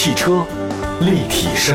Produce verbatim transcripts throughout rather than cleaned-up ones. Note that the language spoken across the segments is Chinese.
汽车立体声。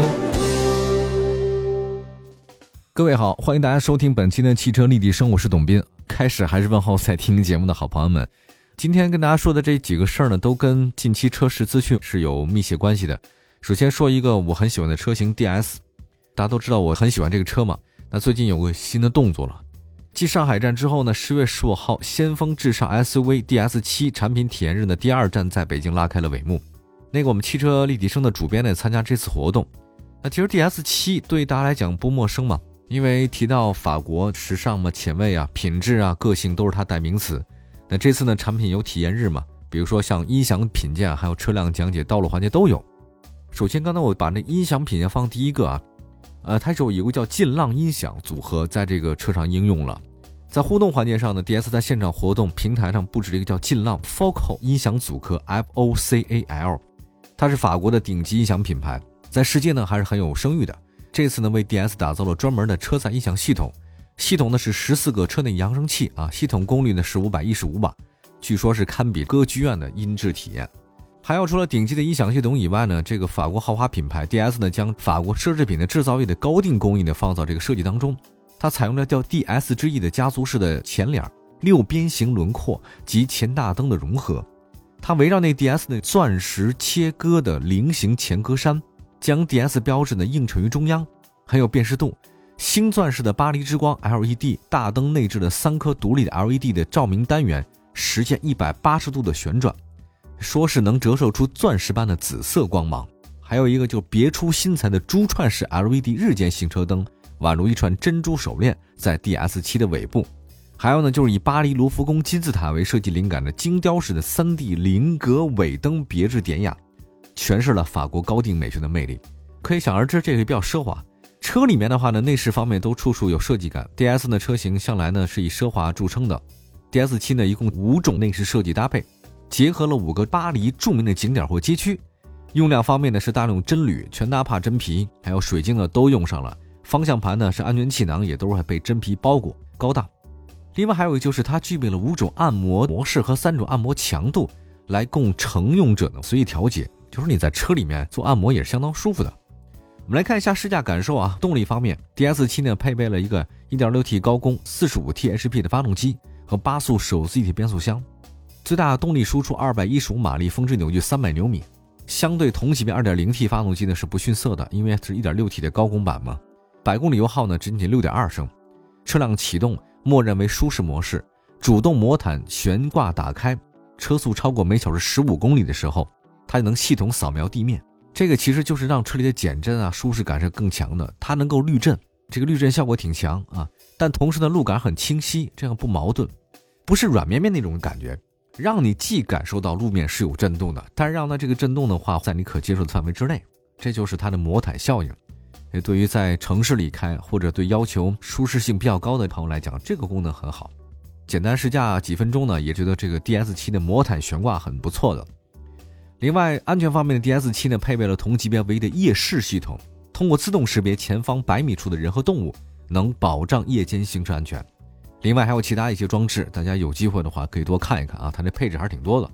各位好，欢迎大家收听本期的汽车立体声，我是董斌。开始还是问候在听节目的好朋友们，今天跟大家说的这几个事儿呢，都跟近期车市资讯是有密切关系的。首先说一个我很喜欢的车型 D S， 大家都知道我很喜欢这个车嘛，那最近有个新的动作了。继上海站之后呢，十月十五号先锋至上 S U V D S 七 产品体验日的第二站在北京拉开了帷幕。那个我们汽车立体声的主编呢参加这次活动。那其实 D S 七 对大家来讲不陌生嘛，因为提到法国时尚嘛、前卫啊、品质啊、个性都是它代名词。那这次呢产品有体验日嘛，比如说像音响品鉴还有车辆讲解道路环节都有。首先刚才我把那音响品鉴放第一个啊，呃，它有一个叫劲浪音响组合在这个车上应用了。在互动环节上呢 ，D S 在现场活动平台上布置了一个叫劲浪 Focal 音响组合 F O C A L， 它是法国的顶级音响品牌，在世界呢还是很有声誉的。这次呢为 D S 打造了专门的车载音响系统，系统呢是十四个车内扬声器啊，系统功率呢是五百一十五瓦，据说是堪比歌剧院的音质体验。还有除了顶级的音响系统以外呢，这个法国豪华品牌 D S 呢将法国奢侈品的制造业的高定工艺呢放到这个设计当中。它采用了叫 D S 之翼的家族式的前脸、六边形轮廓及前大灯的融合。它围绕那 D S 的钻石切割的菱形前格栅，将 D S 标志呢映衬于中央，很有辨识度。星钻式的巴黎之光 L E D 大灯内置的三颗独立的 L E D 的照明单元，实现一百八十度的旋转，说是能折射出钻石般的紫色光芒。还有一个就别出心裁的珠串式 L E D 日间行车灯，宛如一串珍珠手链在 D S 七 的尾部。还有呢就是以巴黎卢浮宫金字塔为设计灵感的精雕式的 三 D 菱格尾灯别致典雅，诠释了法国高定美学的魅力。可以想而知，这个比较奢华。车里面的话呢，内饰方面都处处有设计感。 D S 的车型向来呢是以奢华著称的。 D S 七 呢一共五种内饰设计搭配，结合了五个巴黎著名的景点或街区。用料方面呢是大量真铝、全纳帕真皮还有水晶呢都用上了。方向盘呢是安全气囊也都是被真皮包裹，高档。另外还有一个就是它具备了五种按摩模式和三种按摩强度，来供乘用者呢随意调节，就是你在车里面做按摩也是相当舒服的。我们来看一下试驾感受啊。动力方面 D S 七 呢配备了一个 一点六 T 高功 四十五 T H P 的发动机和八速手自一体变速箱，最大动力输出二百一十五马力，峰值扭矩三百牛米，相对同级别 二点零 T 发动机呢是不逊色的，因为是 一点六 T 的高功版嘛。百公里油耗呢仅仅 六点二升。车辆启动默认为舒适模式，主动魔毯悬挂打开，车速超过每小时十五公里的时候，它就能系统扫描地面。这个其实就是让车里的减震啊舒适感是更强的。它能够滤震，这个滤震效果挺强啊，但同时呢路感很清晰，这样不矛盾，不是软绵绵那种感觉，让你既感受到路面是有震动的，但是让它这个震动的话在你可接受的范围之内，这就是它的魔毯效应。对于在城市里开或者对要求舒适性比较高的朋友来讲，这个功能很好。简单试驾几分钟呢，也觉得这个 D S 七 的魔毯悬挂很不错的。另外安全方面的 D S 七 呢配备了同级别唯一的夜视系统，通过自动识别前方百米处的人和动物，能保障夜间行车安全。另外还有其他一些装置，大家有机会的话可以多看一看啊，它这配置还是挺多的。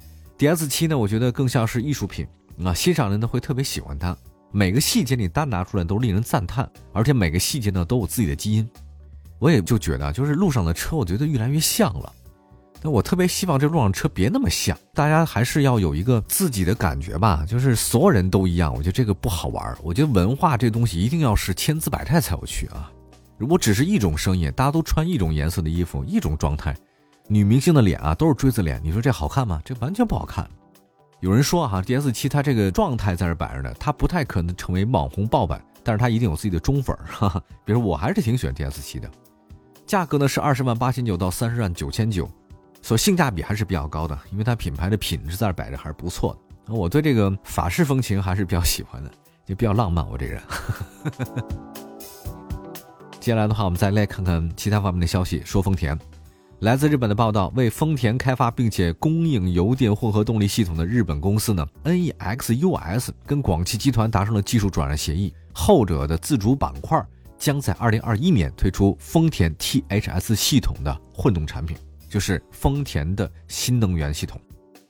D S 七 呢我觉得更像是艺术品啊，欣赏人呢会特别喜欢它，每个细节你单拿出来都令人赞叹，而且每个细节呢都有自己的基因。我也就觉得就是路上的车我觉得越来越像了，但我特别希望这路上车别那么像，大家还是要有一个自己的感觉吧，就是所有人都一样，我觉得这个不好玩。我觉得文化这东西一定要是千姿百态才有趣啊。如果只是一种声音，大家都穿一种颜色的衣服，一种状态，女明星的脸啊都是锥子脸，你说这好看吗？这完全不好看。有人说哈 D S 七 它这个状态在这摆着呢，它不太可能成为网红爆版，但是它一定有自己的忠粉，哈哈。比如我还是挺喜欢 D S 七 的。价格呢是二十万八千九到三十万九千九，所以性价比还是比较高的，因为它品牌的品质在这摆着还是不错的。我对这个法式风情还是比较喜欢的，也比较浪漫我这人。接下来的话我们再来看看其他方面的消息。说丰田，来自日本的报道，为丰田开发并且供应油电混合动力系统的日本公司呢 N E X U S 跟广汽集团达成了技术转让协议，后者的自主板块将在二零二一年推出丰田 T H S 系统的混动产品，就是丰田的新能源系统。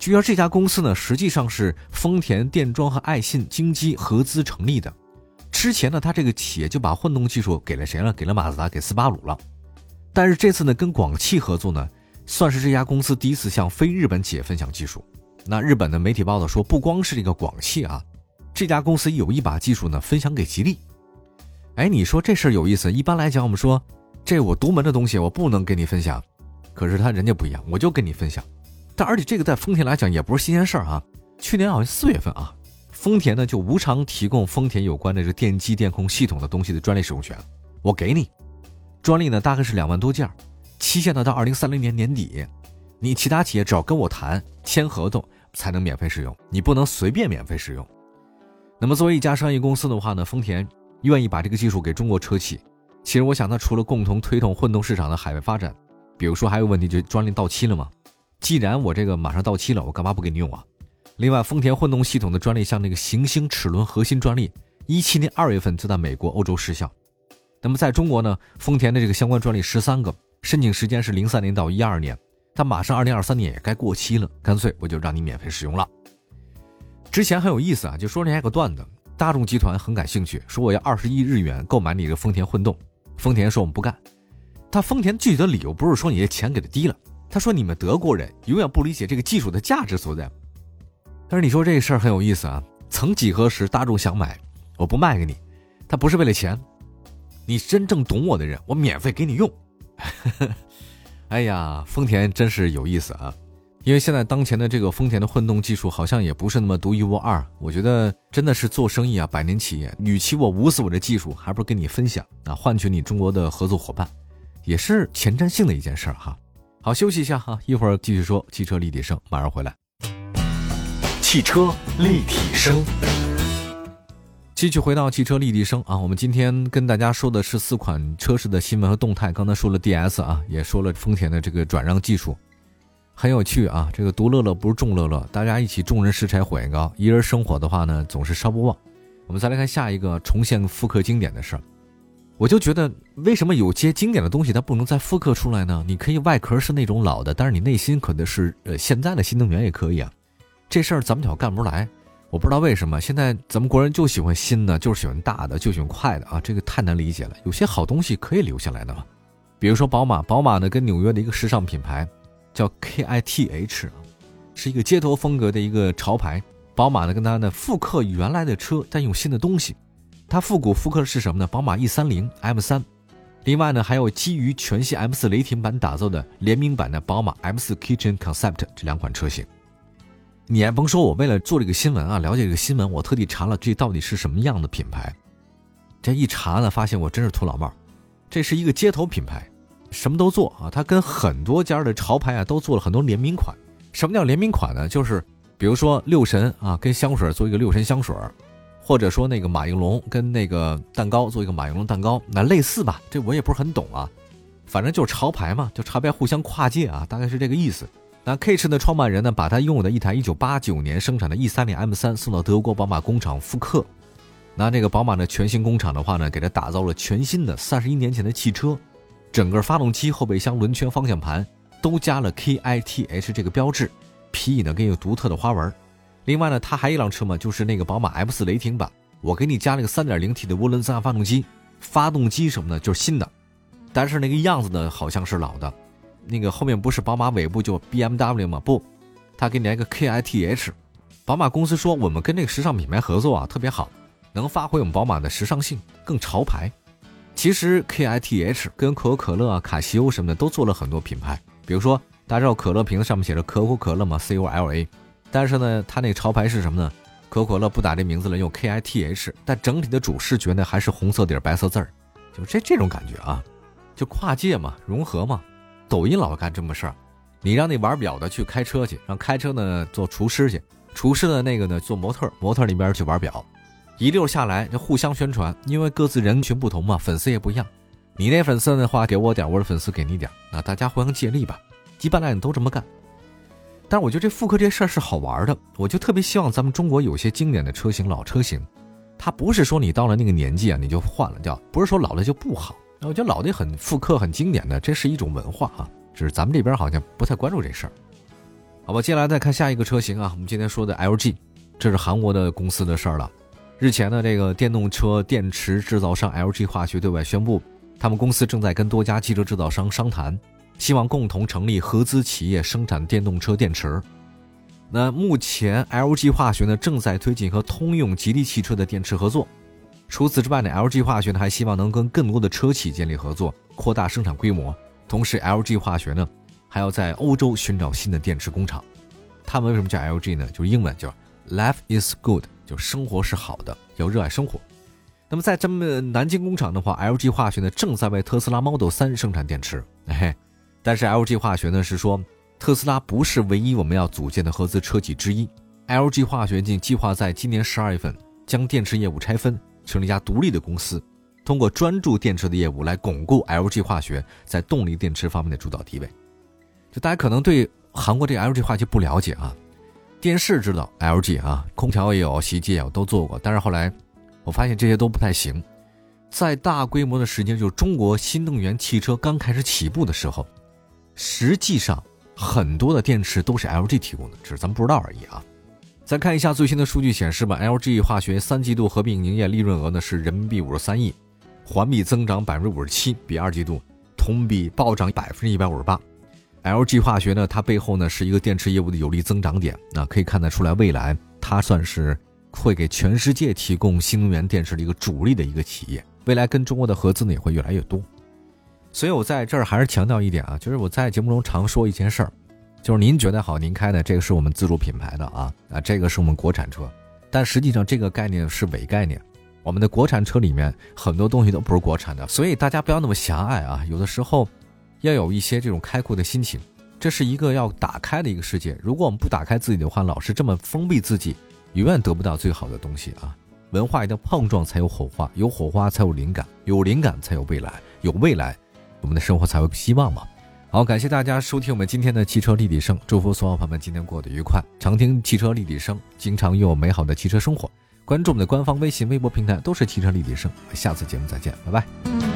据说这家公司呢，实际上是丰田、电装和爱信、京基合资成立的。之前呢，他这个企业就把混动技术给了谁了？给了马自达，给斯巴鲁了。但是这次呢，跟广汽合作呢，算是这家公司第一次向非日本企业分享技术。那日本的媒体报道说，不光是这个广汽啊，这家公司有意把技术呢分享给吉利。哎，你说这事儿有意思。一般来讲，我们说这我独门的东西我不能跟你分享，可是他人家不一样，我就跟你分享。但而且这个在丰田来讲也不是新鲜事儿啊。去年好像四月份啊，丰田呢就无偿提供丰田有关的这电机电控系统的东西的专利使用权，我给你。专利呢大概是两万多件，期限呢到二零三零年年底。你其他企业只要跟我谈签合同才能免费使用，你不能随便免费使用。那么作为一家商业公司的话呢，丰田愿意把这个技术给中国车企。其实我想，它除了共同推动混动市场的海外发展，比如说还有问题就是专利到期了嘛。既然我这个马上到期了，我干嘛不给你用啊？另外，丰田混动系统的专利，像那个行星齿轮核心专利，一七年二月份就在美国、欧洲失效。那么在中国呢，丰田的这个相关专利十三个，申请时间是零三年到一二年，它马上二零二三年也该过期了，干脆我就让你免费使用了。之前很有意思啊，就说那还有个段子，大众集团很感兴趣，说我要二十亿日元购买你的丰田混动，丰田说我们不干。他丰田具体的理由不是说你的钱给的低了，他说你们德国人永远不理解这个技术的价值所在。但是你说这事儿很有意思啊，曾几何时大众想买，我不卖给你，他不是为了钱，你真正懂我的人，我免费给你用。哎呀，丰田真是有意思啊。因为现在当前的这个丰田的混动技术好像也不是那么独一无二，我觉得真的是做生意啊，百年企业，与其我捂死我的技术，还不如跟你分享啊，换取你中国的合作伙伴，也是前瞻性的一件事哈。好，休息一下哈，一会儿继续说汽车立体声，马上回来。 汽车立体声， 继续回到汽车立体声啊，我们今天跟大家说的是四款车市的新闻和动态。刚才说了 D S 啊，也说了丰田的这个转让技术，很有趣啊。这个独乐乐不是众乐乐，大家一起众人拾柴火焰高，一人生火的话呢，总是烧不旺。我们再来看下一个重现复刻经典的事儿。我就觉得为什么有些经典的东西它不能再复刻出来呢？你可以外壳是那种老的，但是你内心可能是呃现在的新能源也可以啊。这事儿咱们就干不出来，我不知道为什么现在咱们国人就喜欢新的，就是喜欢大的，就喜欢快的啊，这个太难理解了。有些好东西可以留下来的嘛，比如说宝马，宝马呢跟纽约的一个时尚品牌叫 K I T H， 是一个街头风格的一个潮牌。宝马呢跟它呢复刻原来的车，但用新的东西。它复古复刻的是什么呢？宝马 E 三零 M 三， 另外呢还有基于全系 M 四 雷霆版打造的联名版的宝马 M 四 Kitchen Concept 这两款车型。你还甭说，我为了做这个新闻啊，了解这个新闻，我特地查了这到底是什么样的品牌。这一查呢，发现我真是土老帽，这是一个街头品牌，什么都做啊。它跟很多家的潮牌啊都做了很多联名款。什么叫联名款呢？就是比如说六神啊跟香水做一个六神香水，或者说那个马应龙跟那个蛋糕做一个马应龙蛋糕，那类似吧，这我也不是很懂啊，反正就是潮牌嘛，就潮牌互相跨界啊，大概是这个意思。那 K 驰的创办人呢，把他拥有的一台一九八九年生产的 E 三零 M 三 送到德国宝马工厂复刻。那这个宝马的全新工厂的话呢，给他打造了全新的三十一年前的汽车，整个发动机、后备箱、轮圈、方向盘都加了 K I T H 这个标志，皮椅呢更有独特的花纹。另外呢，它还有一辆车嘛，就是那个宝马 M 四 雷霆版，我给你加了个 三点零 T 的涡轮增压发动机，发动机什么的就是新的，但是那个样子呢好像是老的。那个后面不是宝马尾部就 B M W 吗？不，他给你来个 K I T H。 宝马公司说我们跟这个时尚品牌合作啊特别好，能发挥我们宝马的时尚性，更潮牌。其实 K I T H 跟可口可乐啊、卡西欧什么的都做了很多品牌，比如说大家知道可乐瓶子上面写着可口可乐嘛 C O L A， 但是呢它那个潮牌是什么呢？可口可乐不打这名字了，用 K I T H， 但整体的主视觉呢还是红色底白色字儿，就这这种感觉啊，就跨界嘛，融合嘛。抖音老干这么事儿，你让那玩表的去开车去，让开车呢做厨师去，厨师的那个呢做模特，模特里边去玩表，一溜下来就互相宣传，因为各自人群不同嘛，粉丝也不一样。你那粉丝的话给我点，我的粉丝给你点，那大家互相借力吧，一般来讲都这么干。但是我觉得这复刻这事儿是好玩的，我就特别希望咱们中国有些经典的车型、老车型，它不是说你到了那个年纪啊你就换了掉，不是说老了就不好。我觉得老的很复刻很经典的，这是一种文化啊，只是咱们这边好像不太关注这事儿。 好吧，接下来再看下一个车型啊，我们今天说的 L G， 这是韩国的公司的事儿了。日前呢，这个电动车电池制造商 L G 化学对外宣布，他们公司正在跟多家汽车制造商商谈，希望共同成立合资企业生产电动车电池。那目前 L G 化学呢正在推进和通用、吉利汽车的电池合作。除此之外呢 L G 化学呢还希望能跟更多的车企建立合作，扩大生产规模。同时 L G 化学呢还要在欧洲寻找新的电池工厂。他们为什么叫 L G 呢？就是英文叫 Life is good， 就生活是好的，要热爱生活。那么在咱们南京工厂的话 L G 化学呢正在为特斯拉 Model 三生产电池。哎，但是 L G 化学呢是说特斯拉不是唯一我们要组建的合资车企之一。 L G 化学竟计划在今年十二月份将电池业务拆分，成立一家独立的公司，通过专注电池的业务来巩固 L G 化学在动力电池方面的主导地位。就大家可能对韩国这个 L G 化学不了解啊，电视知道 L G 啊，空调也有，洗衣机也有，都做过，但是后来我发现这些都不太行。在大规模的时间，就是中国新能源汽车刚开始起步的时候，实际上很多的电池都是 L G 提供的，只是咱们不知道而已啊。再看一下最新的数据显示吧 L G 化学三季度合并营业利润额呢是人民币五十三亿，环比增长 百分之五十七， 比二季度同比暴涨 百分之一百五十八。 L G 化学呢它背后呢是一个电池业务的有力增长点，那可以看得出来未来它算是会给全世界提供新能源电池的一个主力的一个企业，未来跟中国的合资呢也会越来越多。所以我在这儿还是强调一点啊，就是我在节目中常说一件事儿，就是您觉得好您开的这个是我们自主品牌的啊啊，这个是我们国产车，但实际上这个概念是伪概念，我们的国产车里面很多东西都不是国产的，所以大家不要那么狭隘啊，有的时候要有一些这种开阔的心情，这是一个要打开的一个世界。如果我们不打开自己的话，老是这么封闭自己，永远得不到最好的东西啊。文化一定碰撞才有火花，有火花才有灵感，有灵感才有未来，有未来我们的生活才有希望嘛。好，感谢大家收听我们今天的汽车立体声，祝福所有朋友们今天过得愉快，常听汽车立体声，经常拥有美好的汽车生活。关注我们的官方微信微博平台都是汽车立体声，下次节目再见，拜拜。